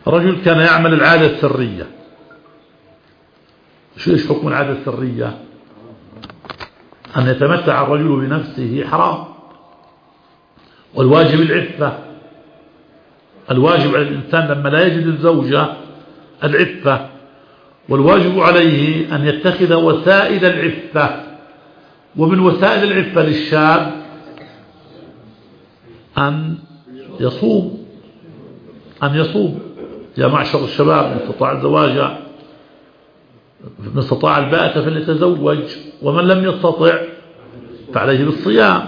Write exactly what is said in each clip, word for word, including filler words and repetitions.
رجل كان يعمل العادة السرية. شو ايش حكم العادة السرية؟ أن يتمتع الرجل بنفسه حرام، والواجب العفة. الواجب على الإنسان لما لا يجد الزوجة العفة، والواجب عليه أن يتخذ وسائل العفة. ومن وسائل العفة للشاب أن يصوم أن يصوم يا معشر الشباب من استطاع الزواج من استطاع الباءة فليتزوج، ومن لم يستطع فعليه بالصيام.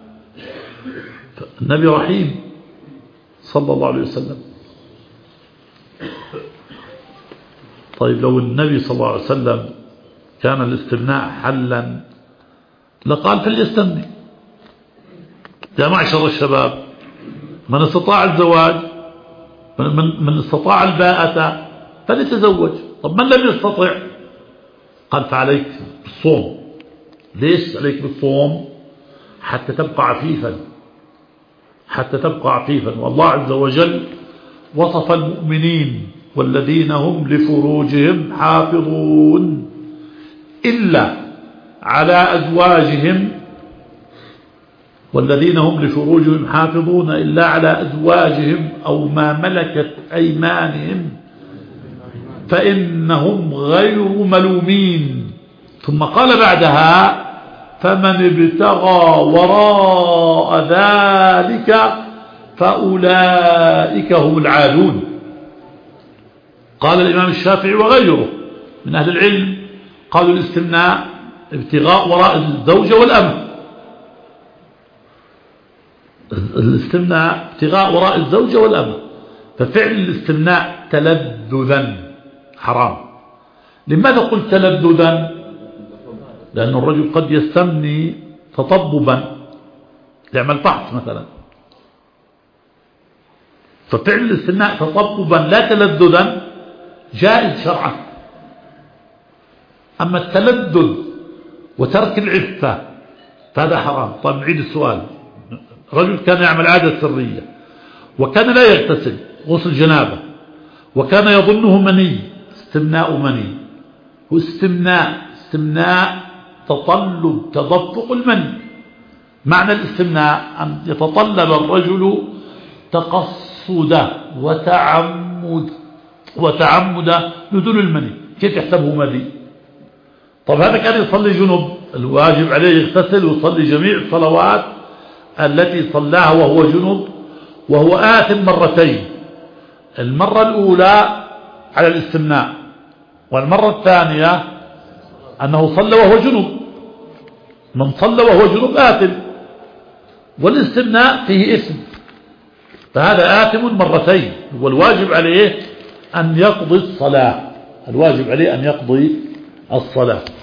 النبي رحيم صلى الله عليه وسلم. طيب لو النبي صلى الله عليه وسلم كان الاستمناء حلا لقال فليستمني يا معشر الشباب، من استطاع الزواج من, من استطاع الباءة فليتزوج. طب من لم يستطع قال فعليك بالصوم. ليش عليك بالصوم؟ حتى تبقى عفيفا حتى تبقى عفيفا. والله عز وجل وصف المؤمنين والذين هم لفروجهم حافظون إلا على أزواجهم والذين هم لفروجهم حافظون إلا على أزواجهم أو ما ملكت أيمانهم فإنهم غير ملومين. ثم قال بعدها فمن ابتغى وراء ذلك فأولئك هم العادون. قال الإمام الشافعي وغيره من أهل العلم قالوا الاستمناء ابتغاء وراء الزوجة والأمة. الاستمناء ابتغاء وراء الزوجة والأمة، ففعل الاستمناء تلذذا حرام. لماذا قلت تلذذا؟ لأن الرجل قد يستمني تطببا، يعمل فحص مثلا، ففعل الاستمناء تطببا لا تلذذا جائز شرعا. أما التلذذ وترك العفة فهذا حرام. طيب نعيد السؤال. رجل كان يعمل عادة سرية وكان لا يغتسل غسل جنابه وكان يظنه مني، استمناء مني، واستمناء استمناء تطلب تدفق المني. معنى الاستمناء أن يتطلب الرجل تقصد وتعمد وتعمد نزول المني. كيف يحسبه مني؟ طب هذا كان يصلي جنب، الواجب عليه يغتسل ويصلي جميع الصلوات التي صلاها وهو جنب وهو آثم مرتين. المرة الأولى على الاستمناء، والمرة الثانية أنه صلى وهو جنب. من صلى وهو جنب آثم، والاستمناء فيه اسم، فهذا آثم مرتين. والواجب عليه أن يقضي الصلاة الواجب عليه أن يقضي الصلاة.